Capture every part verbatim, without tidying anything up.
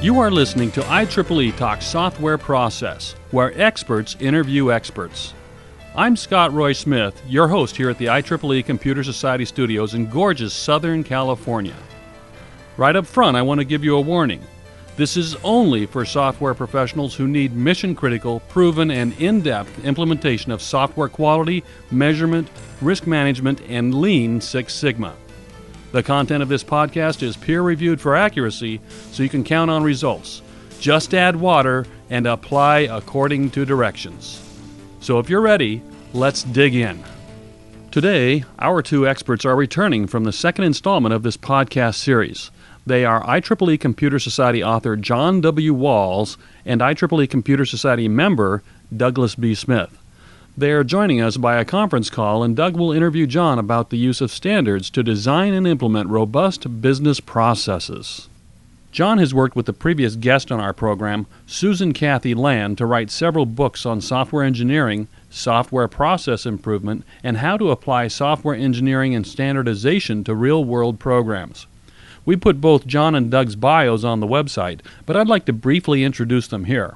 You are listening to I triple E Talk Software Process, where experts interview experts. I'm Scott Roy Smith, your host here at the I triple E Computer Society Studios in gorgeous Southern California. Right up front, I want to give you a warning. This is only for software professionals who need mission-critical, proven, and in-depth implementation of software quality, measurement, risk management, and Lean Six Sigma. The content of this podcast is peer-reviewed for accuracy, so you can count on results. Just add water and apply according to directions. So if you're ready, let's dig in. Today, our two experts are returning from the second installment of this podcast series. They are I triple E Computer Society author John W. Walls and I triple E Computer Society member Douglas B. Smith. They are joining us by a conference call, and Doug will interview John about the use of standards to design and implement robust business processes. John has worked with the previous guest on our program, Susan Cathy Land, to write several books on software engineering, software process improvement, and how to apply software engineering and standardization to real-world programs. We put both John and Doug's bios on the website, but I'd like to briefly introduce them here.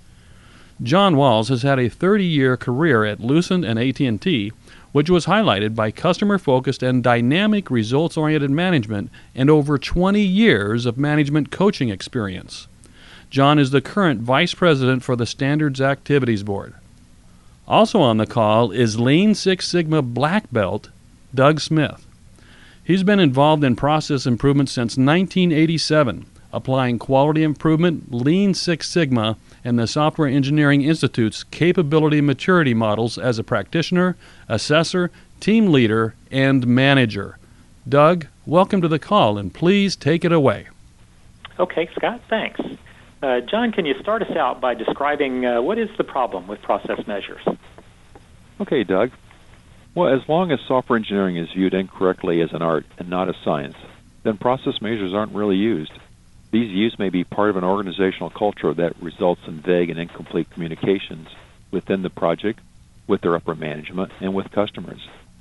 John Walls has had a thirty-year career at Lucent and A T and T, which was highlighted by customer-focused and dynamic results-oriented management and over twenty years of management coaching experience. John is the current Vice President for the Standards Activities Board. Also on the call is Lean Six Sigma Black Belt, Doug Smith. He's been involved in process improvement since nineteen eighty-seven, applying quality improvement, Lean Six Sigma, and the Software Engineering Institute's capability maturity models as a practitioner, assessor, team leader, and manager. Doug, welcome to the call, and please take it away. Okay, Scott, thanks. Uh, John, can you start us out by describing uh, what is the problem with process measures? Okay, Doug. Well, as long as software engineering is viewed incorrectly as an art and not a science, then process measures aren't really used. These views may be part of an organizational culture that results in vague and incomplete communications within the project, with their upper management, and with customers.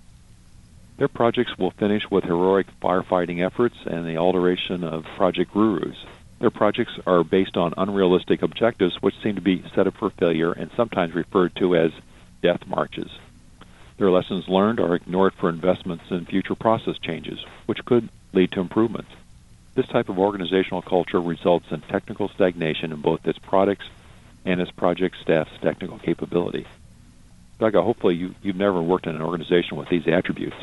Their projects will finish with heroic firefighting efforts and the alteration of project gurus. Their projects are based on unrealistic objectives which seem to be set up for failure and sometimes referred to as death marches. Their lessons learned are ignored for investments in future process changes, which could lead to improvements. This type of organizational culture results in technical stagnation in both its products and its project staff's technical capability. Doug, hopefully you, you've never worked in an organization with these attributes.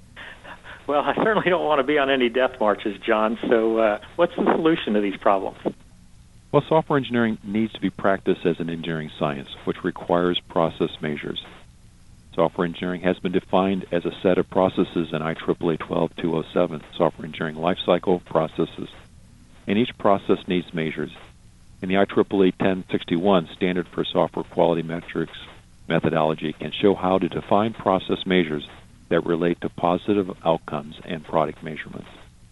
Well, I certainly don't want to be on any death marches, John, so uh, what's the solution to these problems? Well, software engineering needs to be practiced as an engineering science, which requires process measures. Software engineering has been defined as a set of processes in I triple E twelve two oh seven, Software Engineering Lifecycle Processes, and each process needs measures. In the I triple E ten sixty-one, Standard for Software Quality Metrics methodology can show how to define process measures that relate to positive outcomes and product measurements.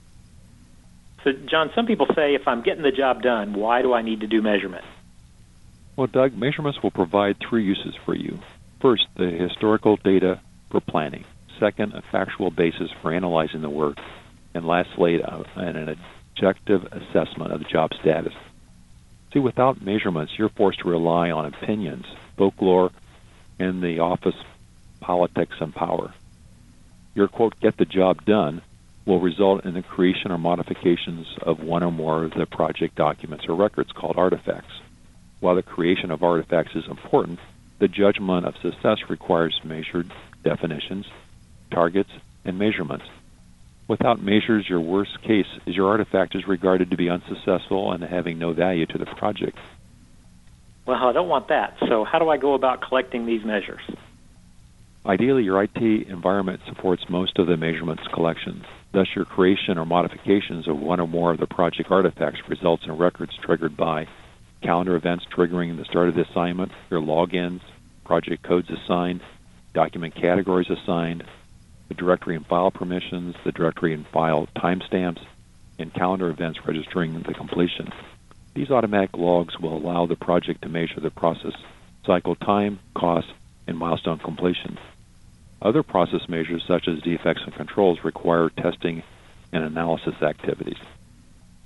So, John, some people say if I'm getting the job done, why do I need to do measurement? Well, Doug, measurements will provide three uses for you. First, the historical data for planning. Second, a factual basis for analyzing the work. And lastly, uh, an objective assessment of the job status. See, without measurements, you're forced to rely on opinions, folklore, and the office politics and power. Your, quote, get the job done will result in the creation or modifications of one or more of the project documents or records called artifacts. While the creation of artifacts is important, the judgment of success requires measured definitions, targets, and measurements. Without measures, your worst case is your artifact is regarded to be unsuccessful and having no value to the project. Well, I don't want that. So how do I go about collecting these measures? Ideally, your I T environment supports most of the measurements collections. Thus, your creation or modifications of one or more of the project artifacts results in records triggered by calendar events triggering the start of the assignment, your logins, project codes assigned, document categories assigned, the directory and file permissions, the directory and file timestamps, and calendar events registering the completion. These automatic logs will allow the project to measure the process cycle time, cost, and milestone completion. Other process measures, such as defects and controls, require testing and analysis activities.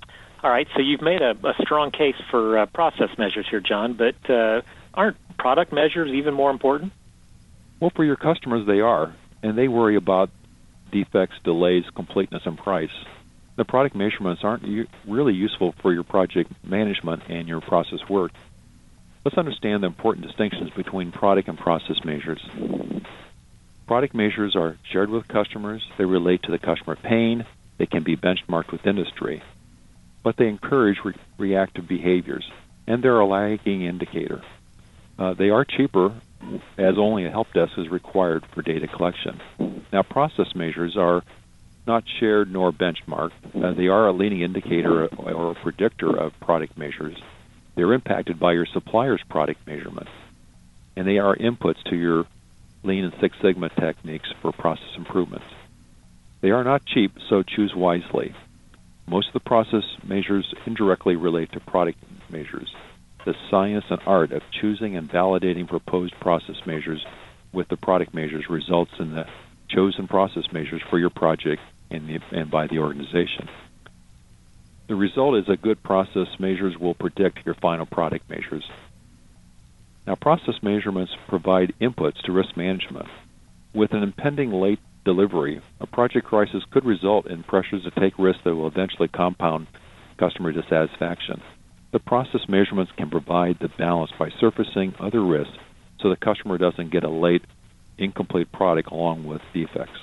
All right, so you've made a, a strong case for uh, process measures here, John, but uh, aren't product measures even more important? Well, for your customers, they are, and they worry about defects, delays, completeness, and price. The product measurements aren't u- really useful for your project management and your process work. Let's understand the important distinctions between product and process measures. Product measures are shared with customers. They relate to the customer pain. They can be benchmarked with industry. But they encourage re- reactive behaviors, and they're a lagging indicator. Uh, they are cheaper, as only a help desk is required for data collection. Now, process measures are not shared nor benchmarked. Uh, they are a leading indicator or a predictor of product measures. They're impacted by your supplier's product measurements, and they are inputs to your Lean and Six Sigma techniques for process improvements. They are not cheap, so choose wisely. Most of the process measures indirectly relate to product measures. The science and art of choosing and validating proposed process measures with the product measures results in the chosen process measures for your project and, the, and by the organization. The result is that good process measures will predict your final product measures. Now, process measurements provide inputs to risk management. With an impending late delivery, a project crisis could result in pressures to take risks that will eventually compound customer dissatisfaction. The process measurements can provide the balance by surfacing other risks so the customer doesn't get a late, incomplete product along with defects.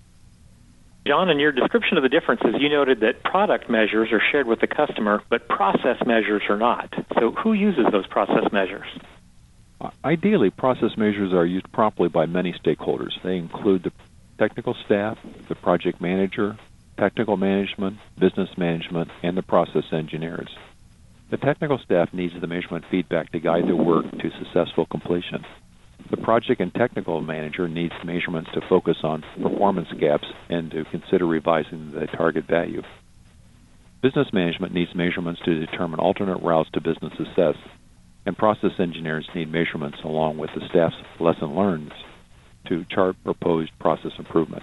John, in your description of the differences, you noted that product measures are shared with the customer, but process measures are not. So who uses those process measures? Ideally, process measures are used properly by many stakeholders. They include the technical staff, the project manager, technical management, business management, and the process engineers. The technical staff needs the measurement feedback to guide their work to successful completion. The project and technical manager needs measurements to focus on performance gaps and to consider revising the target value. Business management needs measurements to determine alternate routes to business success, and process engineers need measurements along with the staff's lesson learned to chart proposed process improvement.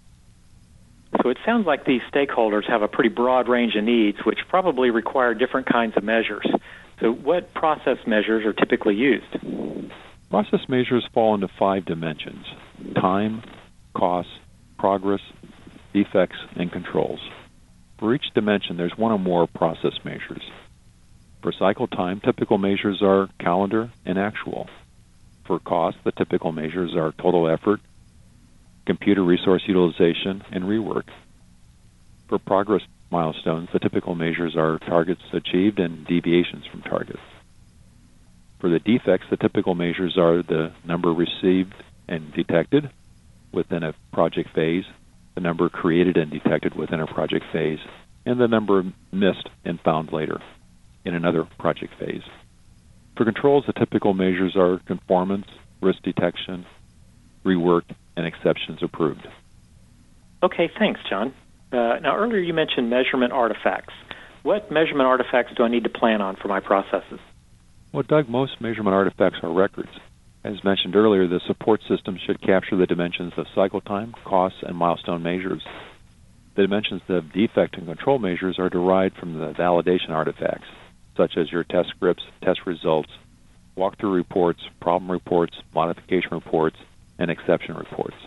So it sounds like these stakeholders have a pretty broad range of needs, which probably require different kinds of measures. So what process measures are typically used? Process measures fall into five dimensions: time, cost, progress, defects, and controls. For each dimension, there's one or more process measures. For cycle time, typical measures are calendar and actual. For cost, the typical measures are total effort, computer resource utilization, and rework. For progress milestones, the typical measures are targets achieved and deviations from targets. For the defects, the typical measures are the number received and detected within a project phase, the number created and detected within a project phase, and the number missed and found later in another project phase. For controls, the typical measures are conformance, risk detection, rework, and exceptions approved. Okay, thanks, John. Uh, now, earlier you mentioned measurement artifacts. What measurement artifacts do I need to plan on for my processes? Well, Doug, most measurement artifacts are records. As mentioned earlier, the support system should capture the dimensions of cycle time, costs, and milestone measures. The dimensions of defect and control measures are derived from the validation artifacts, such as your test scripts, test results, walkthrough reports, problem reports, modification reports, and exception reports.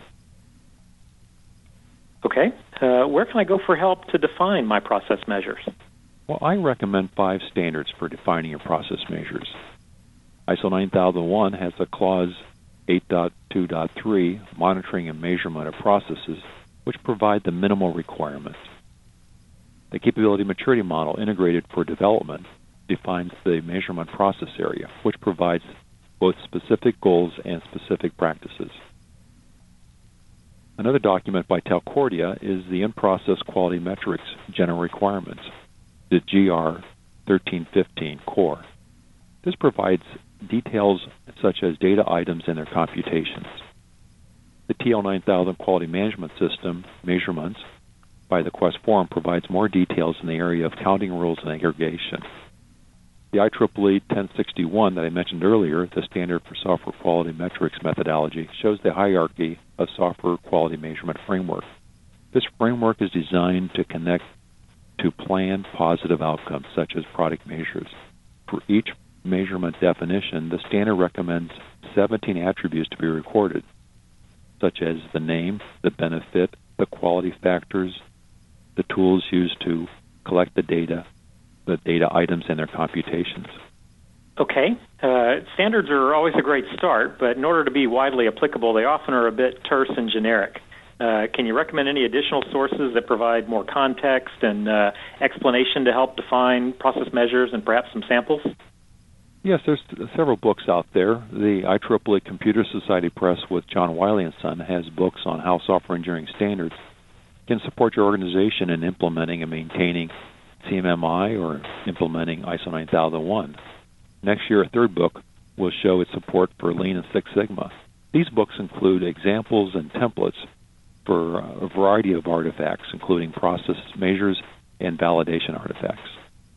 Okay. Uh, where can I go for help to define my process measures? Well, I recommend five standards for defining your process measures. I S O nine thousand one has a clause eight point two point three, monitoring and measurement of processes, which provide the minimal requirements. The capability maturity model integrated for development defines the measurement process area, which provides both specific goals and specific practices. Another document by Telcordia is the In-Process Quality Metrics General Requirements, the G R thirteen fifteen core. This provides details such as data items and their computations. The T L nine thousand Quality Management System measurements by the Quest Forum provides more details in the area of counting rules and aggregation. The I triple E ten sixty-one that I mentioned earlier, the standard for software quality metrics methodology, shows the hierarchy of software quality measurement framework. This framework is designed to connect to planned positive outcomes, such as product measures. For each measurement definition, the standard recommends seventeen attributes to be recorded, such as the name, the benefit, the quality factors, the tools used to collect the data, the data items and their computations. Okay. Uh, standards are always a great start, but in order to be widely applicable, they often are a bit terse and generic. Uh, can you recommend any additional sources that provide more context and uh, explanation to help define process measures and perhaps some samples? Yes, there's several books out there. The I triple E Computer Society Press with John Wiley and Son has books on how software engineering standards can support your organization in implementing and maintaining C M M I or implementing I S O nine thousand one. Next year, a third book will show its support for Lean and Six Sigma. These books include examples and templates for a variety of artifacts, including process measures and validation artifacts.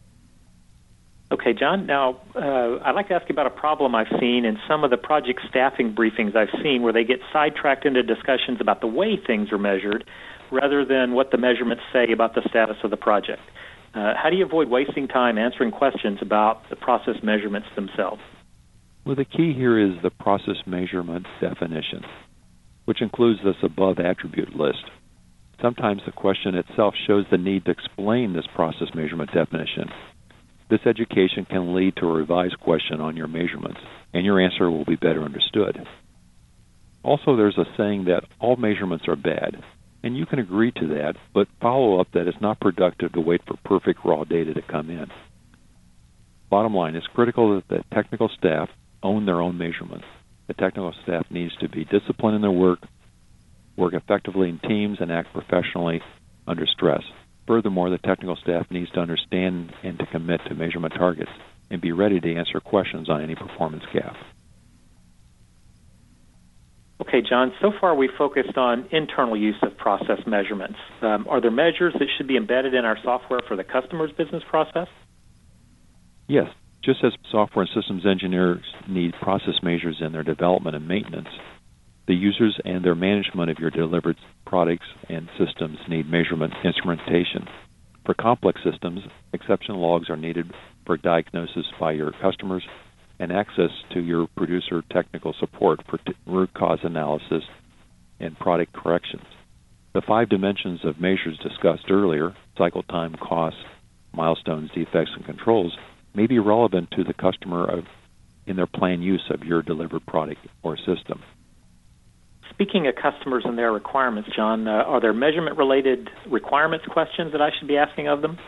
Okay, John, now uh, I'd like to ask you about a problem I've seen in some of the project staffing briefings I've seen where they get sidetracked into discussions about the way things are measured rather than what the measurements say about the status of the project. Uh, how do you avoid wasting time answering questions about the process measurements themselves? Well, the key here is the process measurement definition, which includes this above attribute list. Sometimes the question itself shows the need to explain this process measurement definition. This education can lead to a revised question on your measurements, and your answer will be better understood. Also, there's a saying that all measurements are bad, and you can agree to that, but follow up that it's not productive to wait for perfect raw data to come in. Bottom line, it's critical that the technical staff own their own measurements. The technical staff needs to be disciplined in their work, work effectively in teams, and act professionally under stress. Furthermore, the technical staff needs to understand and to commit to measurement targets and be ready to answer questions on any performance gap. Okay, John, so far we've focused on internal use of process measurements. Um, are there measures that should be embedded in our software for the customer's business process? Yes. Just as software and systems engineers need process measures in their development and maintenance, the users and their management of your delivered products and systems need measurement instrumentation. For complex systems, exception logs are needed for diagnosis by your customers and access to your producer technical support for t- root cause analysis and product corrections. The five dimensions of measures discussed earlier, cycle time, costs, milestones, defects, and controls, may be relevant to the customer of, in their planned use of your delivered product or system. Speaking of customers and their requirements, John, uh, are there measurement-related requirements questions that I should be asking of them?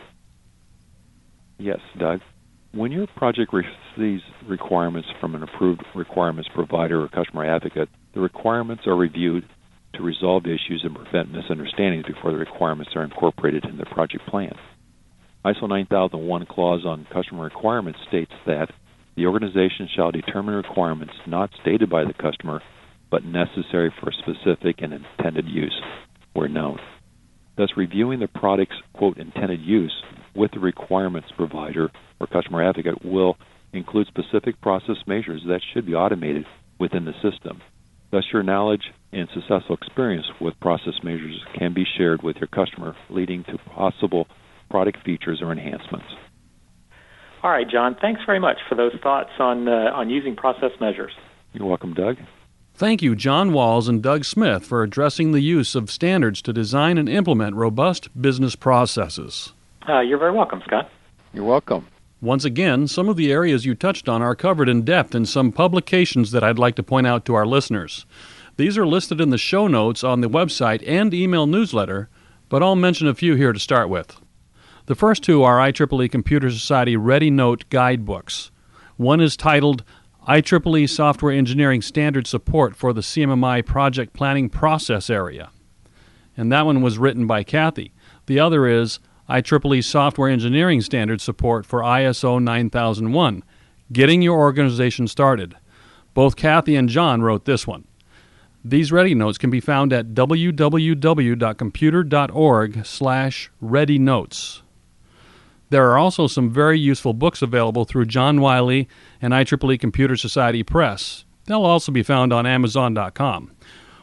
Yes, Doug. When your project receives requirements from an approved requirements provider or customer advocate, the requirements are reviewed to resolve issues and prevent misunderstandings before the requirements are incorporated in the project plan. I S O nine thousand one clause on customer requirements states that the organization shall determine requirements not stated by the customer but necessary for specific and intended use where known. Thus, reviewing the product's, quote, intended use with the requirements provider or customer advocate will include specific process measures that should be automated within the system. Thus, your knowledge and successful experience with process measures can be shared with your customer, leading to possible product features or enhancements. All right, John, thanks very much for those thoughts on, uh, on using process measures. You're welcome, Doug. Thank you, John Walls and Doug Smith, for addressing the use of standards to design and implement robust business processes. Uh, you're very welcome, Scott. You're welcome. Once again, some of the areas you touched on are covered in depth in some publications that I'd like to point out to our listeners. These are listed in the show notes on the website and email newsletter, but I'll mention a few here to start with. The first two are I triple E Computer Society Ready Note guidebooks. One is titled I triple E Software Engineering Standard Support for the C M M I Project Planning Process Area. And that one was written by Kathy. The other is I triple E Software Engineering Standard Support for I S O nine thousand one, Getting Your Organization Started. Both Kathy and John wrote this one. These ready notes can be found at w w w dot computer dot org slash ready notes. There are also some very useful books available through John Wiley and I triple E Computer Society Press. They'll also be found on amazon dot com.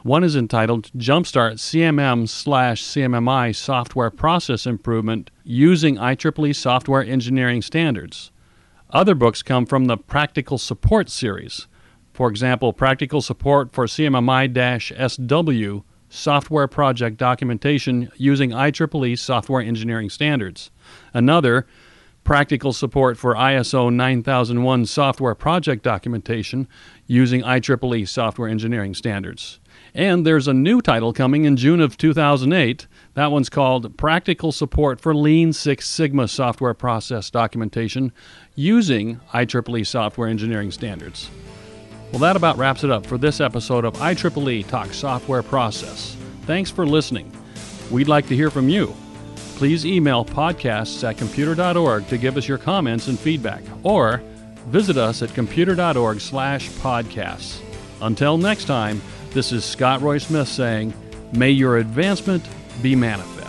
One is entitled Jumpstart C M M slash C M M I Software Process Improvement Using I triple E Software Engineering Standards. Other books come from the Practical Support series. For example, Practical Support for C M M I-S W Software Project Documentation Using I triple E Software Engineering Standards. Another, Practical Support for I S O nine thousand one Software Project Documentation Using I triple E Software Engineering Standards. And there's a new title coming in June of two thousand eight. That one's called Practical Support for Lean Six Sigma Software Process Documentation Using I triple E Software Engineering Standards. Well, that about wraps it up for this episode of I triple E Talk Software Process. Thanks for listening. We'd like to hear from you. Please email podcasts at computer dot org to give us your comments and feedback, or visit us at computer dot org slash podcasts. Until next time, this is Scott Roy Smith saying, may your advancement be manifest.